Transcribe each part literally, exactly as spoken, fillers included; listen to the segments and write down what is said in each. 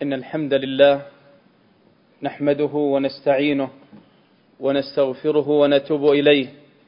إن الحمد لله نحمده ونستعينه ونستغفره ونتوب إليه،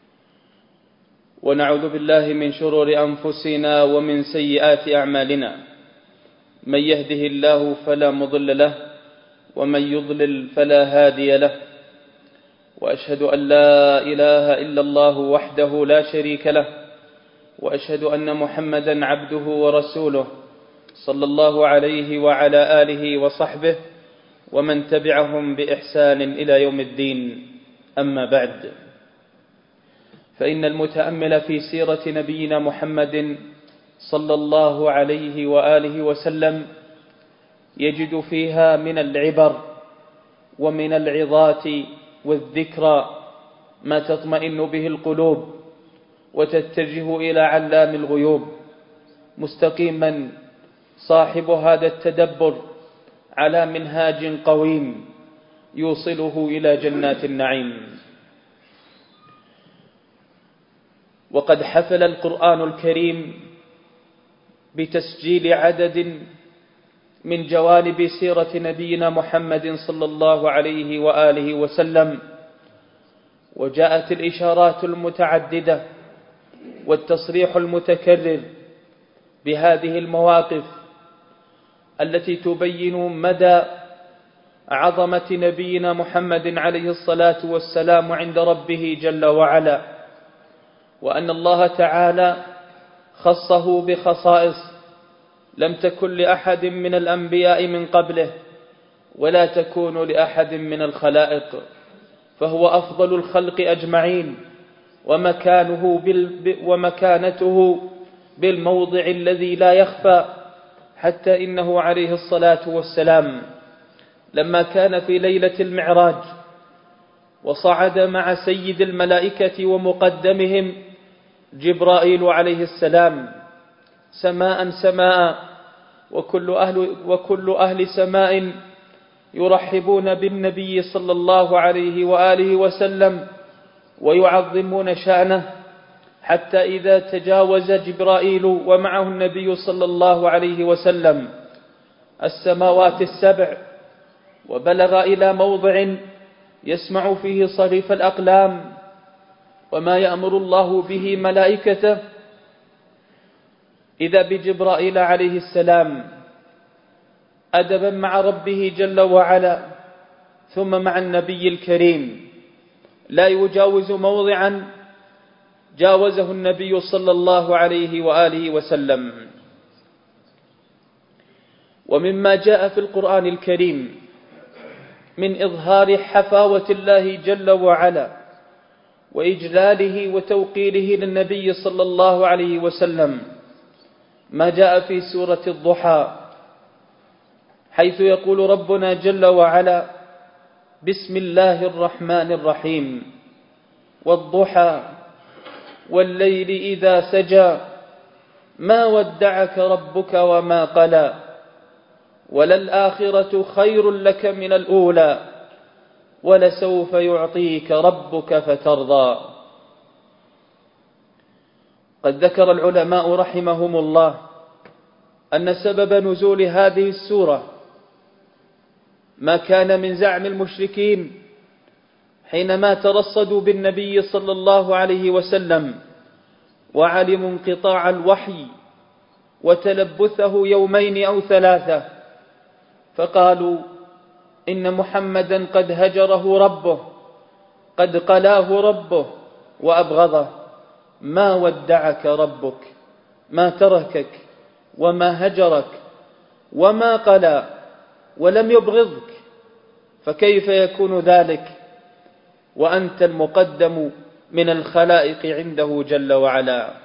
ونعوذ بالله من شرور أنفسنا ومن سيئات أعمالنا. من يهده الله فلا مضل له، ومن يضلل فلا هادي له. وأشهد أن لا إله إلا الله وحده لا شريك له، وأشهد أن محمدا عبده ورسوله صلى الله عليه وعلى آله وصحبه ومن تبعهم بإحسان إلى يوم الدين. أما بعد، فإن المتأمل في سيرة نبينا محمد صلى الله عليه وآله وسلم يجد فيها من العبر ومن العظات والذكرى ما تطمئن به القلوب وتتجه إلى علام الغيوب، مستقيما صاحب هذا التدبر على منهاج قويم يوصله إلى جنات النعيم. وقد حفل القرآن الكريم بتسجيل عدد من جوانب سيرة نبينا محمد صلى الله عليه وآله وسلم، وجاءت الإشارات المتعددة والتصريح المتكرر بهذه المواقف التي تبين مدى عظمة نبينا محمد عليه الصلاة والسلام عند ربه جل وعلا، وأن الله تعالى خصه بخصائص لم تكن لأحد من الأنبياء من قبله ولا تكون لأحد من الخلائق، فهو أفضل الخلق أجمعين، ومكانه بال... ومكانته بالموضع الذي لا يخفى، حتى إنه عليه الصلاة والسلام لما كان في ليلة المعراج وصعد مع سيد الملائكة ومقدمهم جبرائيل عليه السلام سماء سماء، وكل أهل, وكل أهل سماء يرحبون بالنبي صلى الله عليه وآله وسلم ويعظمون شأنه، حتى إذا تجاوز جبرائيل ومعه النبي صلى الله عليه وسلم السماوات السبع وبلغ إلى موضع يسمع فيه صريف الأقلام وما يأمر الله به ملائكته، إذا بجبرائيل عليه السلام أدبا مع ربه جل وعلا ثم مع النبي الكريم لا يجاوز موضعا جاوزه النبي صلى الله عليه وآله وسلم. ومما جاء في القرآن الكريم من إظهار حفاوة الله جل وعلا وإجلاله وتوقيره للنبي صلى الله عليه وسلم ما جاء في سورة الضحى، حيث يقول ربنا جل وعلا: بسم الله الرحمن الرحيم، والضحى والليل إذا سجى، ما ودعك ربك وما قلى، وللآخرة خير لك من الأولى، ولسوف يعطيك ربك فترضى. قد ذكر العلماء رحمهم الله أن سبب نزول هذه السورة ما كان من زعم المشركين حينما ترصدوا بالنبي صلى الله عليه وسلم وعلموا انقطاع الوحي وتلبثه يومين أو ثلاثة، فقالوا إن محمدا قد هجره ربه، قد قلاه ربه وأبغضه، ما ودعك ربك، ما تركك وما هجرك وما قلى ولم يبغضك، فكيف يكون ذلك وأنت المقدم من الخلائق عنده جل وعلا؟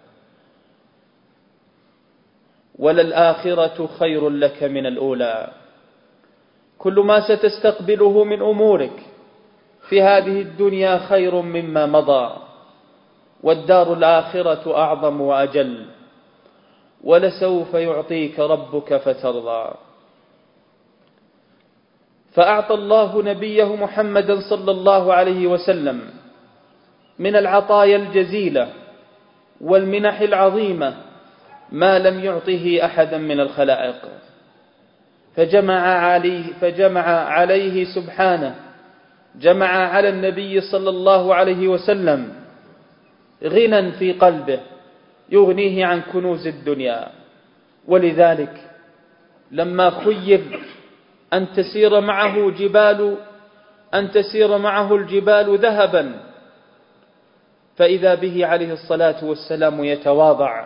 وللآخرة خير لك من الأولى. كل ما ستستقبله من أمورك في هذه الدنيا خير مما مضى، والدار الآخرة أعظم وأجل، ولسوف يعطيك ربك فترضى. فأعطى الله نبيه محمدا صلى الله عليه وسلم من العطايا الجزيلة والمنح العظيمة ما لم يعطه أحدا من الخلائق، فجمع عليه, فجمع عليه سبحانه جمع على النبي صلى الله عليه وسلم غنى في قلبه يغنيه عن كنوز الدنيا. ولذلك لما خير أن تسير معه جبال أن تسير معه الجبال ذهبا، فإذا به عليه الصلاة والسلام يتواضع،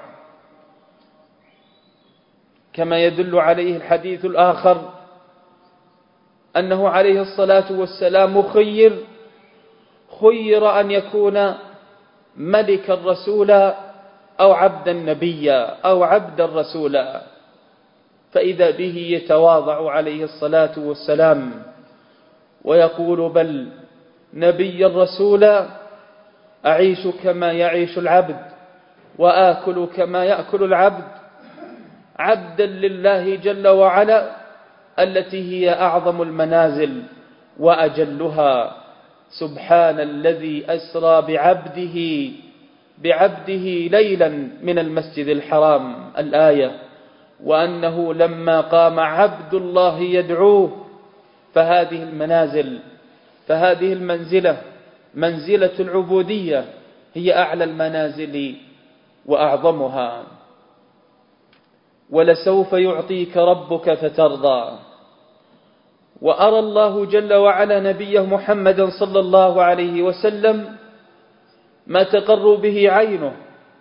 كما يدل عليه الحديث الآخر أنه عليه الصلاة والسلام خير خير أن يكون ملكا رسولا أو عبدا نبيا أو عبدا رسولا، فإذا به يتواضع عليه الصلاة والسلام ويقول بل نبيا رسولا أعيش كما يعيش العبد وآكل كما يأكل العبد، عبدا لله جل وعلا التي هي أعظم المنازل وأجلها. سبحان الذي أسرى بعبده بعبده ليلا من المسجد الحرام، الآية، وأنه لما قام عبد الله يدعوه، فهذه المنازل فهذه المنزلة منزلة العبودية هي أعلى المنازل وأعظمها. ولسوف يعطيك ربك فترضى. وأرى الله جل وعلا نبيه محمدا صلى الله عليه وسلم ما تقر به عينه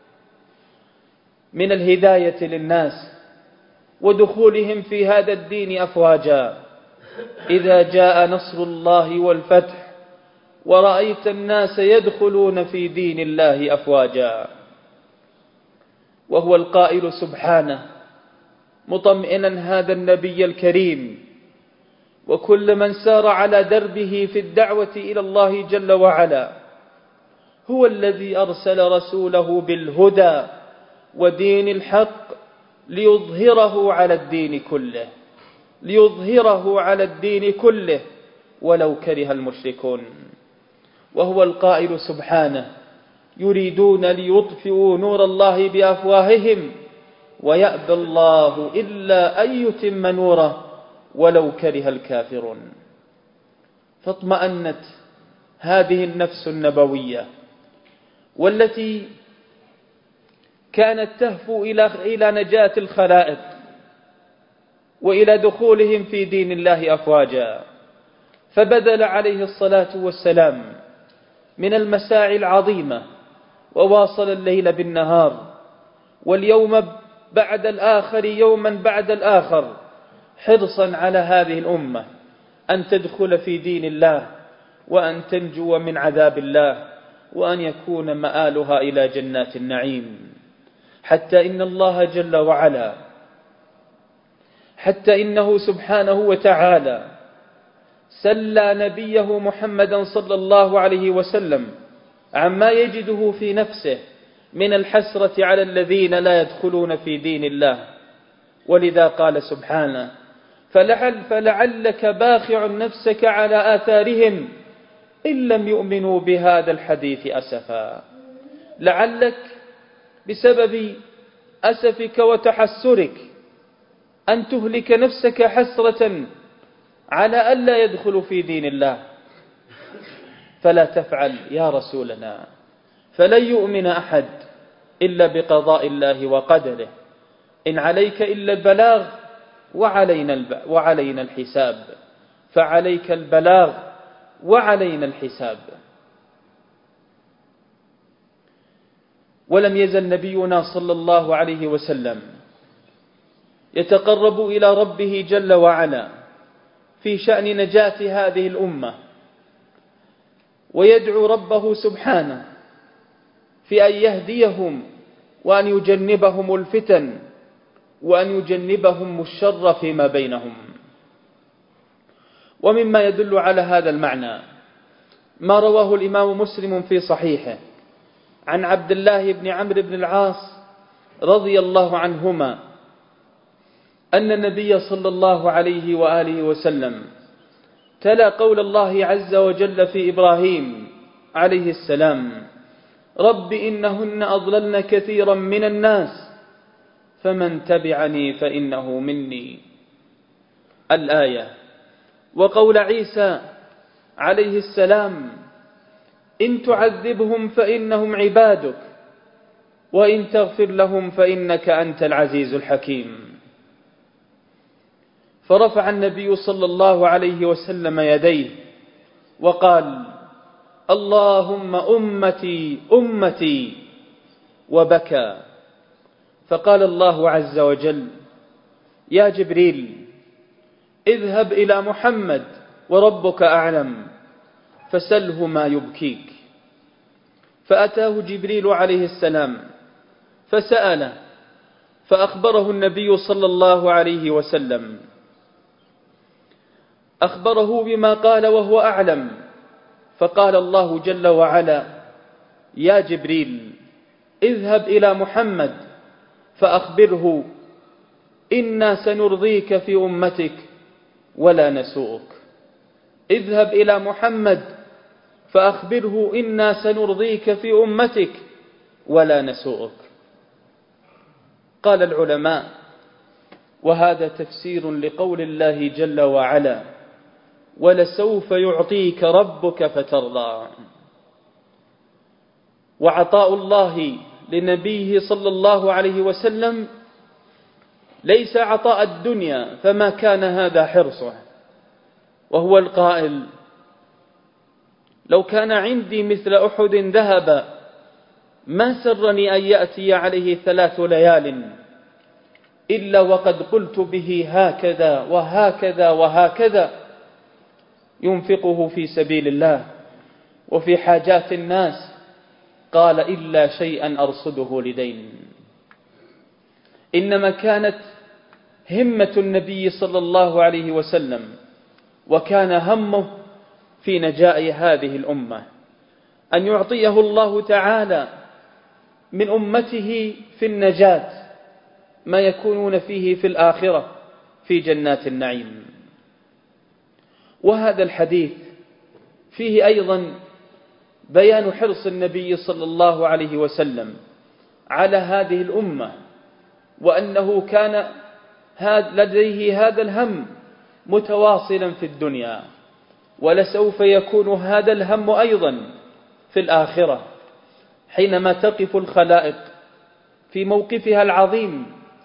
من الهداية للناس ودخولهم في هذا الدين أفواجا. إذا جاء نصر الله والفتح ورأيت الناس يدخلون في دين الله أفواجا. وهو القائل سبحانه مطمئنا هذا النبي الكريم وكل من سار على دربه في الدعوة إلى الله جل وعلا، هو الذي أرسل رسوله بالهدى ودين الحق ليظهره على الدين كله ليظهره على الدين كله ولو كره المشركون. وهو القائل سبحانه يريدون ليطفئوا نور الله بأفواههم ويأبى الله إلا أن يتم نوره ولو كره الكافرون. فاطمأنت هذه النفس النبوية والتي كانت تهفو إلى نجاة الخلائق وإلى دخولهم في دين الله أفواجا، فبذل عليه الصلاة والسلام من المساعي العظيمة وواصل الليل بالنهار واليوم بعد الآخر يوما بعد الآخر حرصا على هذه الأمة أن تدخل في دين الله وأن تنجو من عذاب الله وأن يكون مآلها إلى جنات النعيم. حتى إن الله جل وعلا حتى إنه سبحانه وتعالى سلى نبيه محمدا صلى الله عليه وسلم عما يجده في نفسه من الحسرة على الذين لا يدخلون في دين الله. ولذا قال سبحانه فلعل فلعلك باخع نفسك على آثارهم إن لم يؤمنوا بهذا الحديث أسفا. لعلك بسبب أسفك وتحسرك أن تهلك نفسك حسرة على ألا يدخل في دين الله، فلا تفعل يا رسولنا، فلن يؤمن أحد إلا بقضاء الله وقدره، إن عليك إلا البلاغ وعلينا, الب... وعلينا الحساب، فعليك البلاغ وعلينا الحساب. ولم يزل نبينا صلى الله عليه وسلم يتقرب إلى ربه جل وعلا في شأن نجاة هذه الأمة، ويدعو ربه سبحانه في أن يهديهم وأن يجنبهم الفتن وأن يجنبهم الشر فيما بينهم. ومما يدل على هذا المعنى ما رواه الإمام مسلم في صحيحه عن عبد الله بن عمرو بن العاص رضي الله عنهما أن النبي صلى الله عليه وآله وسلم تلا قول الله عز وجل في إبراهيم عليه السلام رب إنهن أضللن كثيرا من الناس فمن تبعني فإنه مني. الآية. وقول عيسى عليه السلام: إن تعذبهم فإنهم عبادك وإن تغفر لهم فإنك أنت العزيز الحكيم. فرفع النبي صلى الله عليه وسلم يديه وقال: اللهم أمتي أمتي، وبكى. فقال الله عز وجل: يا جبريل، اذهب إلى محمد وربك أعلم فسله ما يبكيك. فأتاه جبريل عليه السلام فسأله، فأخبره النبي صلى الله عليه وسلم، أخبره بما قال وهو أعلم. فقال الله جل وعلا: يا جبريل، اذهب إلى محمد فأخبره إنا سنرضيك في أمتك ولا نسوءك. اذهب إلى محمد فأخبره إنا سنرضيك في أمتك ولا نسوءك. قال العلماء: وهذا تفسير لقول الله جل وعلا: ولسوف يعطيك ربك فترضى. وعطاء الله لنبيه صلى الله عليه وسلم ليس عطاء الدنيا، فما كان هذا حرصه. وهو القائل: لو كان عندي مثل أحد ذهب ما سرني أن يأتي عليه ثلاث ليال إلا وقد قلت به هكذا وهكذا وهكذا، ينفقه في سبيل الله وفي حاجات الناس. قال: إلا شيئا أرصده لدين. إنما كانت همة النبي صلى الله عليه وسلم وكان همه في نجاء هذه الأمة أن يعطيه الله تعالى من أمته في النجاة ما يكونون فيه في الآخرة في جنات النعيم. وهذا الحديث فيه أيضا بيان حرص النبي صلى الله عليه وسلم على هذه الأمة، وأنه كان لديه هذا الهم متواصلا في الدنيا، ولسوف يكون هذا الهم أيضا في الآخرة حينما تقف الخلائق في موقفها العظيم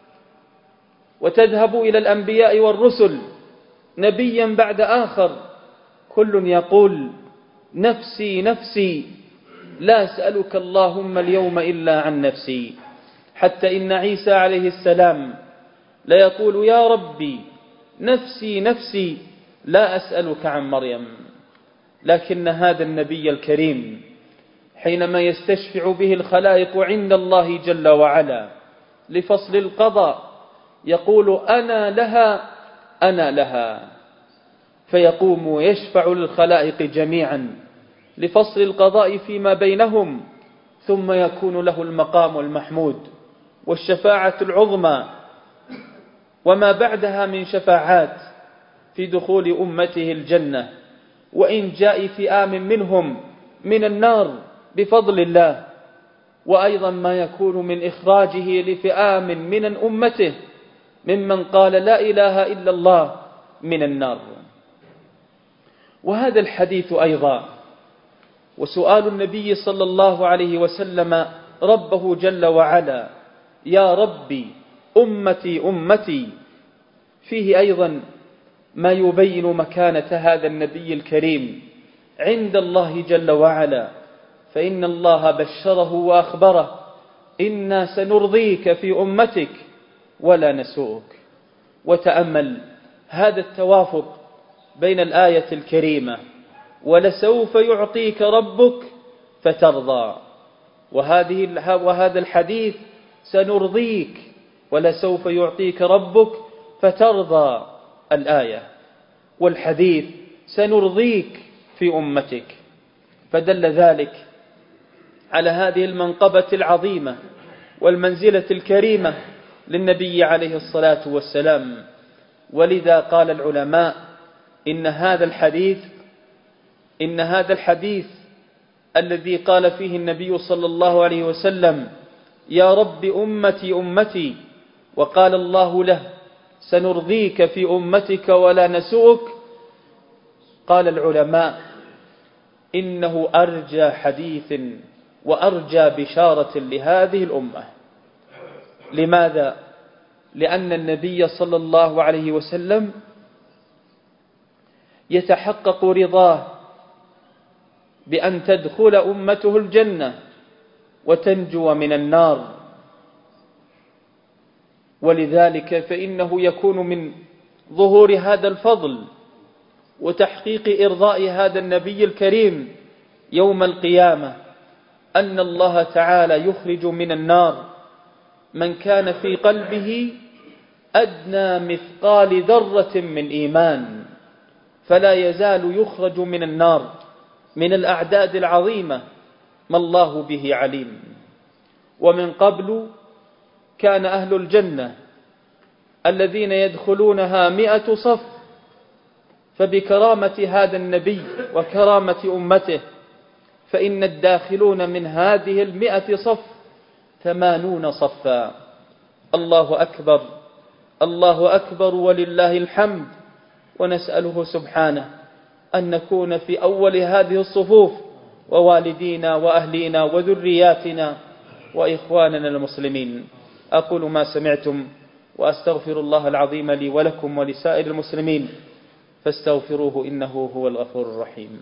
وتذهب إلى الأنبياء والرسل نبيا بعد آخر، كل يقول: نفسي نفسي لا أسألك اللهم اليوم إلا عن نفسي. حتى إن عيسى عليه السلام لا يقول: يا ربي نفسي نفسي لا أسألك عن مريم. لكن هذا النبي الكريم حينما يستشفع به الخلائق عند الله جل وعلا لفصل القضاء يقول: أنا لها أنا لها، فيقوم ويشفع للخلائق جميعا لفصل القضاء فيما بينهم، ثم يكون له المقام المحمود والشفاعة العظمى وما بعدها من شفاعات في دخول أمته الجنة وإن جاء فئام منهم من النار بفضل الله، وأيضا ما يكون من إخراجه لفئام من أمته ممن قال لا إله إلا الله من النار. وهذا الحديث أيضا وسؤال النبي صلى الله عليه وسلم ربه جل وعلا: يا ربي أمتي أمتي، فيه أيضا ما يبين مكانة هذا النبي الكريم عند الله جل وعلا. فإن الله بشره وأخبره: إنا سنرضيك في أمتك ولا نسوءك. وتأمل هذا التوافق بين الآية الكريمة ولسوف يعطيك ربك فترضى، وهذه وهذا الحديث سنرضيك ولسوف يعطيك ربك فترضى الآية، والحديث سنرضيك في أمتك. فدل ذلك على هذه المنقبة العظيمة والمنزلة الكريمة للنبي عليه الصلاة والسلام. ولذا قال العلماء: إن هذا الحديث إن هذا الحديث الذي قال فيه النبي صلى الله عليه وسلم: يا رب أمتي أمتي، وقال الله له: سنرضيك في أمتك ولا نسوءك. قال العلماء إنه أرجى حديث وأرجى بشارة لهذه الأمة. لماذا؟ لأن النبي صلى الله عليه وسلم يتحقق رضاه بأن تدخل أمته الجنة وتنجو من النار، ولذلك فإنه يكون من ظهور هذا الفضل وتحقيق إرضاء هذا النبي الكريم يوم القيامة أن الله تعالى يخرج من النار من كان في قلبه أدنى مثقال ذرة من إيمان، فلا يزال يخرج من النار من الأعداد العظيمة ما الله به عليم. ومن قبل كان أهل الجنة الذين يدخلونها مئة صف، فبكرامة هذا النبي وكرامة أمته فإن الداخلون من هذه المئة صف ثمانون صفا. الله أكبر الله أكبر ولله الحمد. ونسأله سبحانه أن نكون في أول هذه الصفوف، ووالدينا وأهلينا وذرياتنا وإخواننا المسلمين. أقول ما سمعتم وأستغفر الله العظيم لي ولكم ولسائر المسلمين فاستغفروه إنه هو الغفور الرحيم.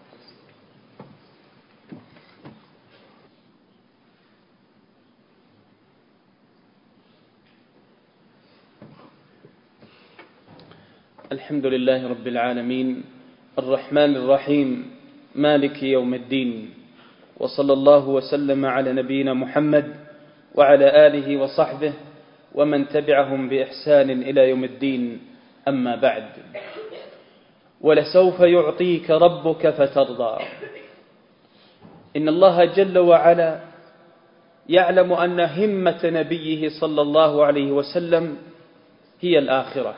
الحمد لله رب العالمين الرحمن الرحيم مالك يوم الدين، وصلى الله وسلم على نبينا محمد وعلى آله وصحبه ومن تبعهم بإحسان إلى يوم الدين. أما بعد، ولسوف يعطيك ربك فترضى. إن الله جل وعلا يعلم أن همة نبيه صلى الله عليه وسلم هي الآخرة،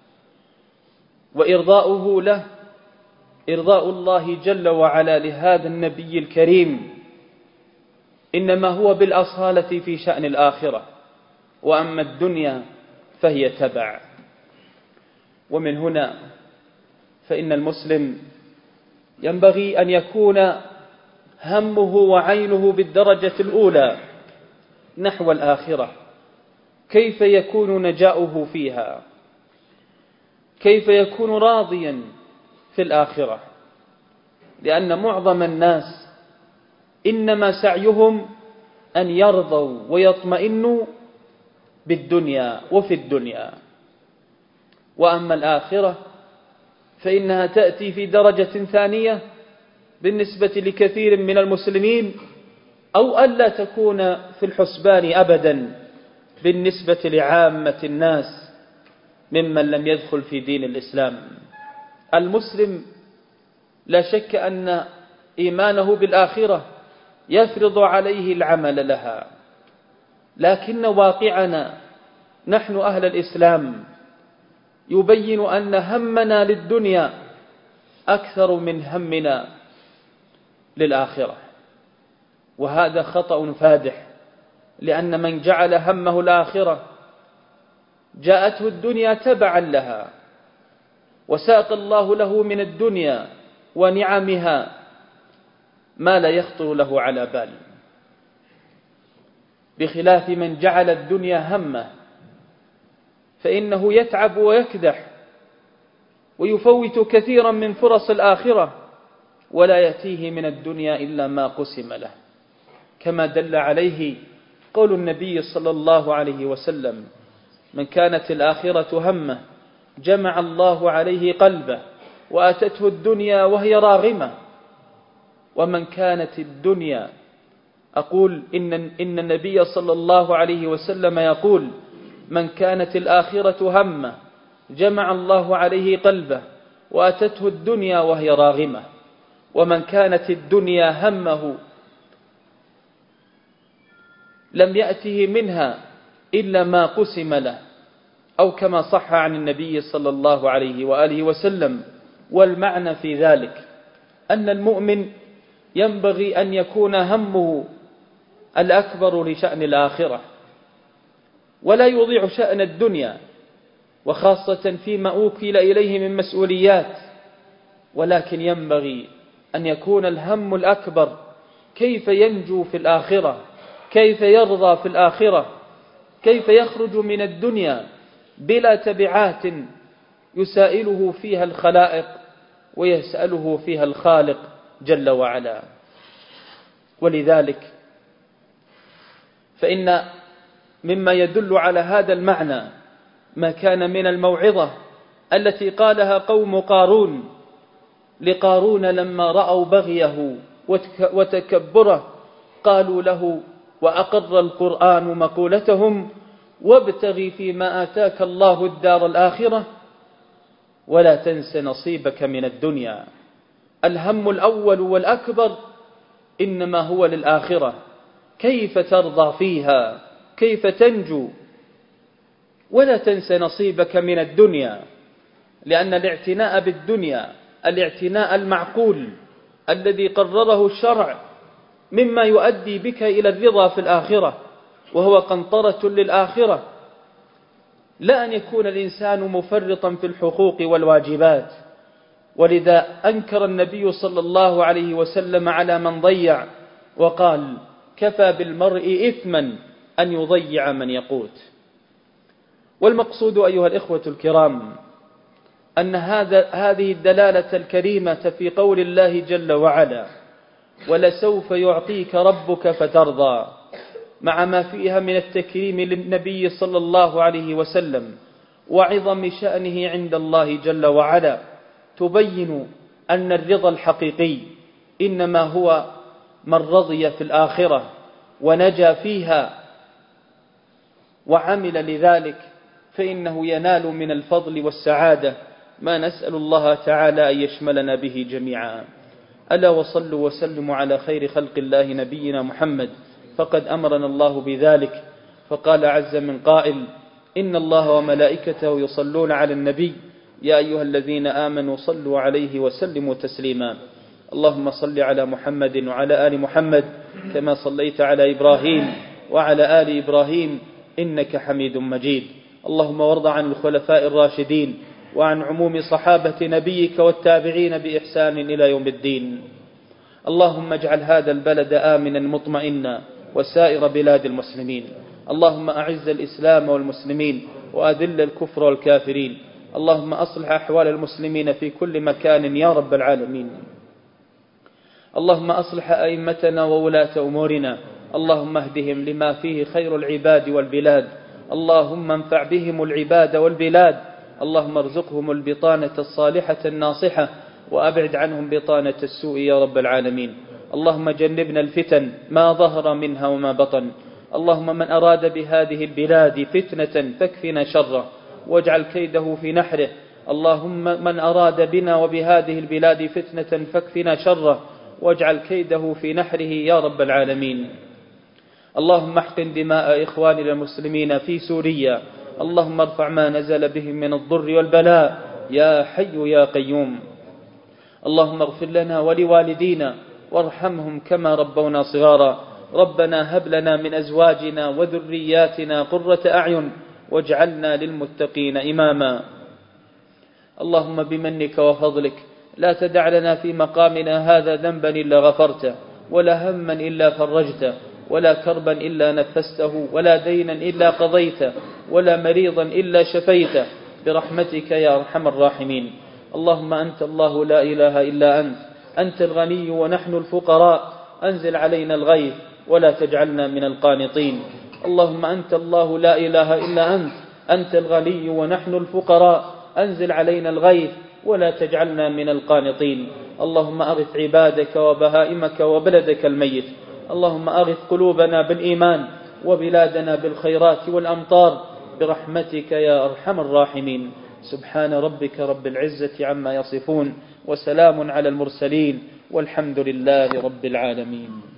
وإرضاؤه له إرضاء الله جل وعلا لهذا النبي الكريم إنما هو بالأصالة في شأن الآخرة، وأما الدنيا فهي تبع. ومن هنا فإن المسلم ينبغي أن يكون همه وعينه بالدرجة الأولى نحو الآخرة، كيف يكون نجاؤه فيها، كيف يكون راضيا في الآخرة. لأن معظم الناس إنما سعيهم أن يرضوا ويطمئنوا بالدنيا وفي الدنيا، وأما الآخرة فإنها تأتي في درجة ثانية بالنسبة لكثير من المسلمين، أو ألا تكون في الحسبان أبدا بالنسبة لعامة الناس ممن لم يدخل في دين الإسلام. المسلم لا شك أن إيمانه بالآخرة يفرض عليه العمل لها، لكن واقعنا نحن أهل الإسلام يبين أن همنا للدنيا أكثر من همنا للآخرة، وهذا خطأ فادح. لأن من جعل همه الآخرة جاءته الدنيا تبعا لها، وساق الله له من الدنيا ونعمها ما لا يخطر له على بال، بخلاف من جعل الدنيا همه فإنه يتعب ويكدح ويفوت كثيرا من فرص الآخرة، ولا يأتيه من الدنيا إلا ما قسم له، كما دل عليه قول النبي صلى الله عليه وسلم: من كانت الآخرة همه جمع الله عليه قلبه وأتته الدنيا وهي راغمة. ومن كانت الدنيا أقول إن, إن النبي صلى الله عليه وسلم يقول: من كانت الآخرة همه جمع الله عليه قلبه وأتته الدنيا وهي راغمة. ومن كانت الدنيا همه لم يأته منها إلا ما قسم له، أو كما صح عن النبي صلى الله عليه وآله وسلم. والمعنى في ذلك أن المؤمن ينبغي أن يكون همه الأكبر لشأن الآخرة، ولا يضيع شأن الدنيا وخاصة فيما أوكل إليه من مسؤوليات، ولكن ينبغي أن يكون الهم الأكبر كيف ينجو في الآخرة، كيف يرضى في الآخرة، كيف يخرج من الدنيا بلا تبعات يسائله فيها الخلائق ويسأله فيها الخالق جل وعلا. ولذلك فإن مما يدل على هذا المعنى ما كان من الموعظة التي قالها قوم قارون لقارون لما رأوا بغيه وتكبره، قالوا له وأقر القرآن مقولتهم: وابتغ فيما آتاك الله الدار الآخرة ولا تنس نصيبك من الدنيا. الهم الأول والأكبر إنما هو للآخرة، كيف ترضى فيها، كيف تنجو. ولا تنس نصيبك من الدنيا، لأن الاعتناء بالدنيا الاعتناء المعقول الذي قرره الشرع مما يؤدي بك إلى الرضا في الآخرة، وهو قنطرة للآخرة. لا أن يكون الإنسان مفرطا في الحقوق والواجبات. ولذا أنكر النبي صلى الله عليه وسلم على من ضيع وقال: كفى بالمرء إثما أن يضيع من يقوت. والمقصود أيها الإخوة الكرام أن هذا هذه الدلالة الكريمة في قول الله جل وعلا: ولسوف يعطيك ربك فترضى، مع ما فيها من التكريم للنبي صلى الله عليه وسلم وعظم شأنه عند الله جل وعلا، تبين أن الرضا الحقيقي إنما هو من رضي في الآخرة ونجا فيها وعمل لذلك، فإنه ينال من الفضل والسعادة ما نسأل الله تعالى أن يشملنا به جميعا. ألا وصلوا وسلموا على خير خلق الله نبينا محمد، فقد أمرنا الله بذلك، فقال عز من قائل: إن الله وملائكته يصلون على النبي يا أيها الذين آمنوا صلوا عليه وسلموا تسليما. اللهم صل على محمد وعلى آل محمد كما صليت على إبراهيم وعلى آل إبراهيم إنك حميد مجيد. اللهم وارض عن الخلفاء الراشدين وعن عموم صحابة نبيك والتابعين بإحسان إلى يوم الدين. اللهم اجعل هذا البلد آمنا مطمئنا وسائر بلاد المسلمين. اللهم أعز الإسلام والمسلمين وأذل الكفر والكافرين. اللهم أصلح أحوال المسلمين في كل مكان يا رب العالمين. اللهم أصلح أئمتنا وولاة أمورنا، اللهم اهدهم لما فيه خير العباد والبلاد، اللهم انفع بهم العباد والبلاد، اللهم ارزقهم البطانة الصالحة الناصحة وأبعد عنهم بطانة السوء يا رب العالمين. اللهم جنبنا الفتن ما ظهر منها وما بطن. اللهم من أراد بهذه البلاد فتنة فاكفنا شره واجعل كيده في نحره. اللهم من أراد بنا وبهذه البلاد فتنة فاكفنا شره واجعل كيده في نحره يا رب العالمين. اللهم احقن دماء إخواننا المسلمين في سوريا، اللهم ارفع ما نزل بهم من الضر والبلاء يا حي يا قيوم. اللهم اغفر لنا ولوالدينا وارحمهم كما ربونا صغارا. ربنا هب لنا من أزواجنا وذرياتنا قرة أعين واجعلنا للمتقين إماما. اللهم بمنك وفضلك لا تدع لنا في مقامنا هذا ذنبا إلا غفرته، ولا هما إلا فرجته، ولا كربا إلا نفسته، ولا دينا إلا قضيته، ولا مريضا إلا شفيته، برحمتك يا أرحم الراحمين. اللهم أنت الله لا إله إلا أنت، أنت الغني ونحن الفقراء، أنزل علينا الغيث ولا تجعلنا من القانطين. اللهم أنت الله لا إله إلا أنت، أنت الغني ونحن الفقراء، أنزل علينا الغيث ولا تجعلنا من القانطين. اللهم أغث عبادك وبهائمك وبلدك الميت. اللهم أغث قلوبنا بالإيمان وبلادنا بالخيرات والأمطار برحمتك يا أرحم الراحمين. سبحان ربك رب العزة عما يصفون، وسلام على المرسلين، والحمد لله رب العالمين.